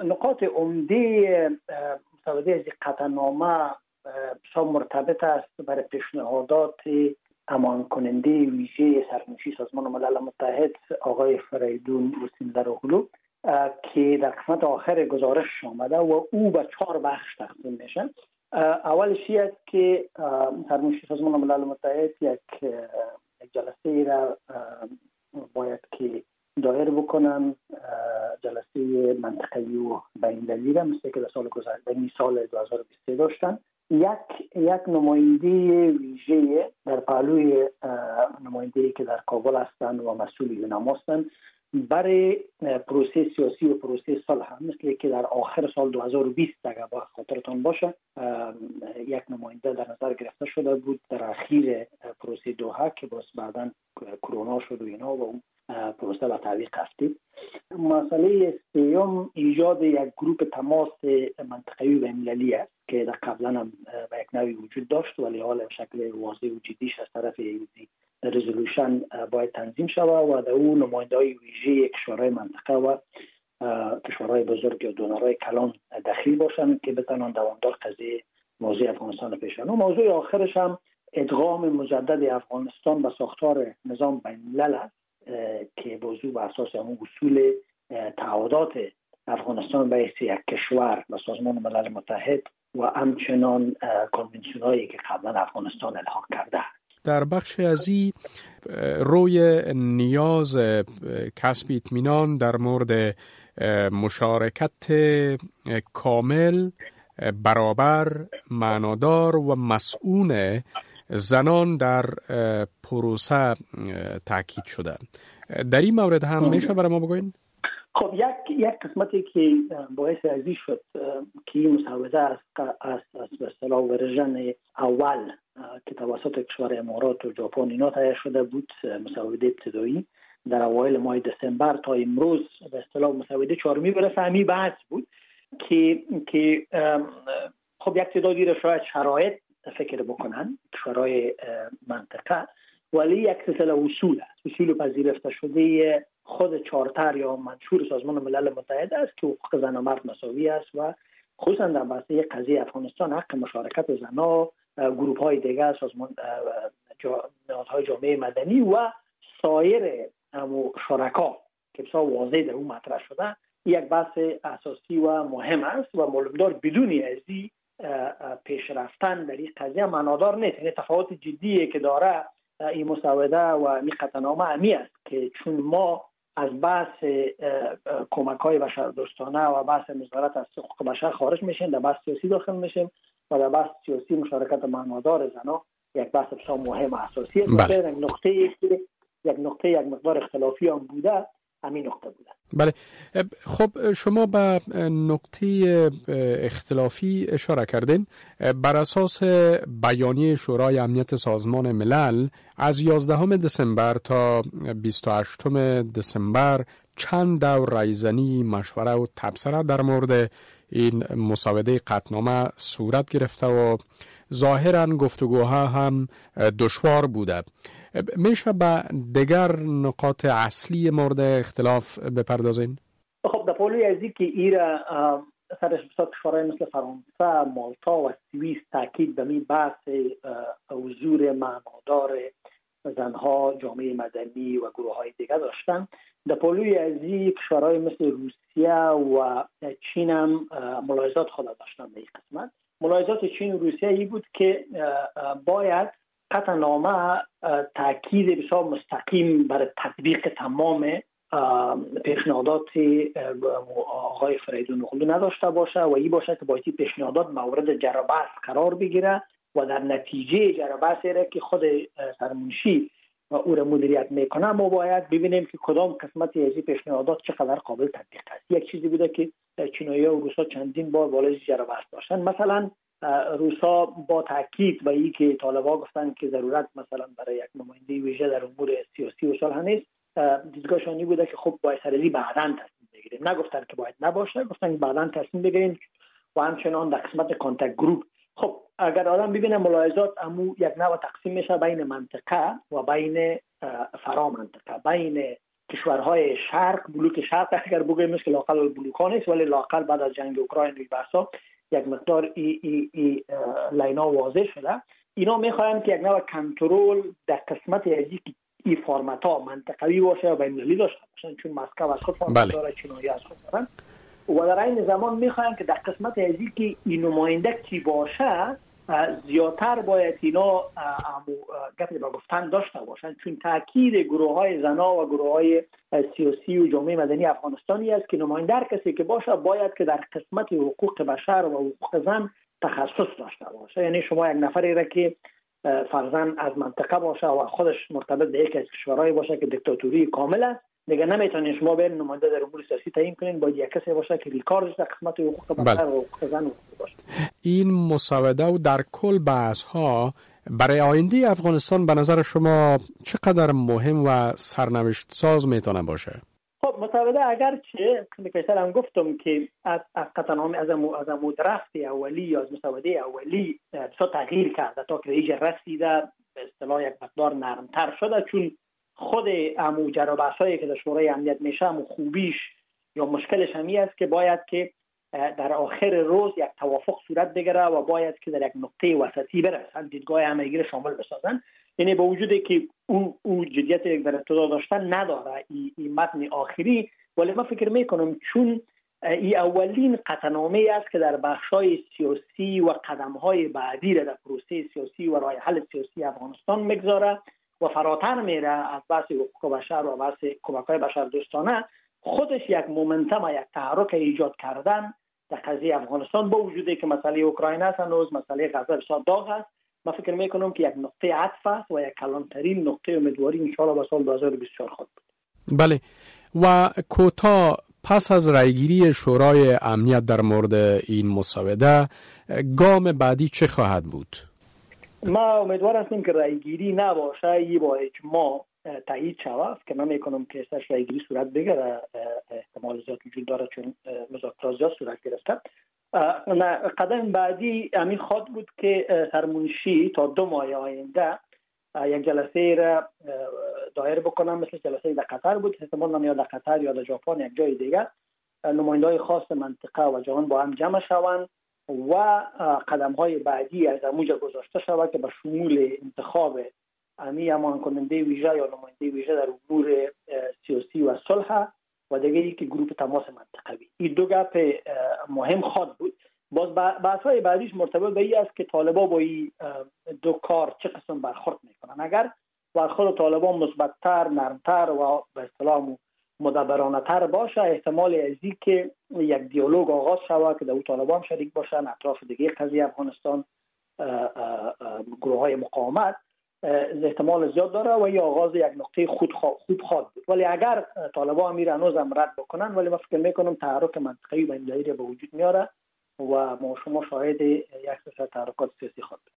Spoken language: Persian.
نقاط عمده مسوده از قطعنامه بسیار مرتبط است برای پیشنهادات امان کننده ویژه سرنوشت سازمان ملل متحد آقای فریدون حسین زراغلو که در قسمت آخر گزارش آمده و او به 4 بخش تقسیم میشه. اولش این که سرنوشت سازمان ملل متحد یک جلسه را باید که دایر بکنن، جلسه منطقه‌ای و بین‌المللی را مثل که در سال گذشته سال 2023 داشتن. یک نماینده ویژه در پهلوی نماینده‌ای که در کابل هستند و مسئول یونام هستند برای پروسه سیاسی و پروسه صلح، مثل که در آخر سال 2020 اگر با خاطرتان باشه یک نماینده در نظر گرفته شده بود در اخیر پروسه دوحه که باز بعداً کرونا شد و اینا و اون پروسه به تعویق افتاد. مسئله سوم ایجاد یک گروپ تماس منطقه‌ای و بین‌المللی است که در قبلا هم به یک نوعی وجود داشت ولی حالا به شکل واضح و جدیش از طرف ایزی رزولوشن باید تنظیم شود و در اون نماینده‌های ویژه کشورهای منطقه و کشورهای بزرگ و دونرهای کلان دخیل باشند که بتوانند دوامدار قضیه موضوع افغانستان پیش برند. موضوع آخرش هم ادغام مجدد افغانستان به ساختار نظام بین‌الملل است که موضوع بر اساس همون اصول تعهدات افغانستان به حیث یک کشور و سازمان ملل متحد و همچنان کنوانسیون‌هایی که قبلا افغانستان الحاق کرده. در بخش ازی روی نیاز کسب اطمینان در مورد مشارکت کامل، برابر، معنادار و مسئول زنان در پروسه تاکید شده. در این مورد هم میشه برای ما بگوین؟ خب یک قسمتی که باعث ازی شد که این مسوده از به اصطلاح ورژن اول که توسط کشور امارات و ژاپن اینا تهیه شده بود، مسوده ابتدایی در اوایل ماه دسامبر تا امروز به اصطلاح مسوده 4 برسه، همی بحث بود که خب یک تعدادی را شاید شرایط فکر بکنن کشورهای منطقه، ولی یک سلسله اصول است، اصول پذیرفته شده خود چارتر یا منشور سازمان ملل متحد است که حقوق زن و مرد مساوی است و خصوصا در بحث قضیه افغانستان حق مشارکت زنها، گروه های دیگر، سازمان نهادهای جامعه مدنی و سایر شرکا که بسیار واضح در اون مطرح شده یک بحث اساسی و مهم است و معلومدار بدون ازی پیش رفتن در این قضیه معنادار نیست. یعنی تفاوت جدیه که داره این مسوده و این قطعنامه همی است که چون ما از بحث کمک‌های بشردوستانه و بحث نظارت از حقوق بشر خارج میشیم، در بحث سیاسی داخل میشیم و در بحث سیاسی مشارکت معنادار زنان یک بحث بسیار مهم و اساسی است. یک نقطه یک مقدار اختلافی هم بوده، همین نقطه بوده. بله، خب شما به نقطه اختلافی اشاره کردین. بر اساس بیانیه شورای امنیت سازمان ملل از 11 دسامبر تا 28 دسامبر چند دور رایزنی، مشوره و تبصره در مورد این مسوده قطعنامه صورت گرفته و ظاهراً گفتگوها هم دشوار بوده. میشه به دیگر نقاط اصلی مورد اختلاف بپردازین؟ خب در پهلوی ازی که ایرا سرش بسیار کشورهای مثل فرانسه، مالتا و سوئیس تاکید به این بحث حضور معنادار زنها، جامعه مدنی و گروه های دیگر داشتن. در پهلوی ازی کشورهای مثل روسیه و چین هم ملاحظات خود داشتن به این قسمت. ملاحظات چین و روسیه ای بود که باید قطعنامه تاکید بسیار مستقیم برای تطبیق تمام پیشنهادات آقای فریدون زراغلو نداشته باشه و این باشه که باید پیشنهادات مورد جربحث قرار بگیره و در نتیجه جربحثی را که خود سرمنشی او را مدیریت میکنه ما باید ببینیم که کدام قسمتی از این پیشنهادات چقدر قابل تطبیق است. یک چیزی بوده که چینایی‌ها و روس‌ها چندین بار بالای جربحث داشتن. مثلا روسا با تاکید و این که طالبان گفتن که ضرورت مثلا برای یک نماینده ویژه در امور سیاسی و صلح نیست، دیدگاهشانی بوده که خب باید سرازی بعداً تصمیم بگیریم. نگفتن که باید نباشه، گفتن که بعداً تصمیم بگیریم و همچنان در قسمت کانتاکت گروپ. خب اگر آدم ببینه ملاحظات امو یک نوع تقسیم میشه بین منطقه و بین فرا منطقه، بین کشورهای شرق، بلوک شرق اگر بگوییم که لااقل بلوک ها نیست، ولی لااقل بعد از جنگ اوکراین و بحثا یک مقدار لینا واضح شده. اینا میخواین که یک نوع کنترل در قسمت از این فرمت ها منطقوی باشه و بین‌المللی داشته باشن، چون مسکو از خود فرمت داره، چینایی از خود دارن، و در این زمان میخواین که در قسمت از این نماینده کی باشه زیادتر باید اینا گپی با گفتن داشته باشن، چون تاکید گروه های زنا و گروه های سیاسی و جامعه مدنی افغانستانی است که نماینده کسی که باشه باید که در قسمت حقوق بشر و حقوق زن تخصص داشته باشه. یعنی شما یک نفری را که فرضاً از منطقه باشه و خودش مرتبط به یکی از کشورهای باشه که دیکتاتوری کامل است، دیگه نمیتونید شما برین نماینده در امور سیاسی تعیین کنین، باید یک کسی باشه که ریکاردش در قسمت حقوق بشر و حقوق زن باشه. این مساوده و در کل بحث ها برای آینده افغانستان به نظر شما چقدر مهم و سرنوشت ساز میتونه باشه؟ خب مساوده اگرچه بیشتر هم گفتم که از قطعنامه از درفت اولی یا از مساوده اولی بسیار تغییر کرده تا که ایج رسیده به اصطلاح یک مقدار نرمتر شده، چون خود جرابه‌هایی که در شورای امنیت میشه خوبیش یا مشکلش همی است که باید که در آخر روز یک توافق صورت بگیره و باید که در یک نقطه وسطی برسن، دیدگاه همگی را شامل بسازن. یعنی با وجودی که او جدیت یک در ابتدا داشتن نداره این متن آخری، ولی من فکر میکنم چون این اولین قطعنامه است که در بخشای سیاسی و قدمهای بعدی را در پروسه سیاسی و راه حل سیاسی افغانستان میگذاره و فراتر میره از بحث حقوق بشر و بحث کمک‌های بشر دوستانه، خودش یک مومنتوم و یک تحرک ایجاد کردن در قضیه افغانستان، با وجودی که مسئله اوکراین است هنوز مسئله غزه بسیار داغ است. من فکر میکنم که یک نقطه عطف است و یک کلانترین نقطه امیدواری ان شاء الله به سال 2024 خواهد بود. بله. و کوتاه پس از رایگیری شورای امنیت در مورد این مساوده گام بعدی چه خواهد بود؟ ما امیدوار هستیم که رایگیری نباشه، یه با اجماع تایید شود که من میکنم که سرش رایگیری صورت بگیره، احتمال زیاد وجود داره چون مذاکرات زیاد صورت گرفته. قدم بعدی همین خواهد بود که سرمنشی تا 2 ماه آینده یک جلسه را دایر بکنم، مثل جلسه در قطر بود، احتمال یا در قطر یا در ژاپن یک جای دیگه، نماینده‌های خاص منطقه و جهان با هم جمع شوند و قدم‌های بعدی از موجه گذاشته شود که به شمول انتخاب امان کننده ویژه یا نماینده ویژه در امور سیاسی و صلح و دیگه یکی گروه تماس منطقوی. این دو گپ مهم خواهد بود. باز بحث‌های بعدیش مرتبط به این است که طالبان با این دو کار چه قسم برخورد میکنن. اگر برخورد طالبان مثبت‌تر، نرمتر و به اصطلاح مدبرانه‌تر باشه، احتمال ازی که یک دیالوگ آغاز شود که در طالبان شریک باشن، اطراف دیگه قضیه افغانستان گروه‌های مقاومت، احتمال زیاد داره و یا آغاز یک نقطه خوب خواهد بود. ولی اگر طالبان میره هنوز هم رد بکنن، ولی من فکر میکنم تحرک منطقه‌ای بین‌المللی به وجود میاره و ما شما شاهد یک سلسله تحرکات سیاسی خواهد بود.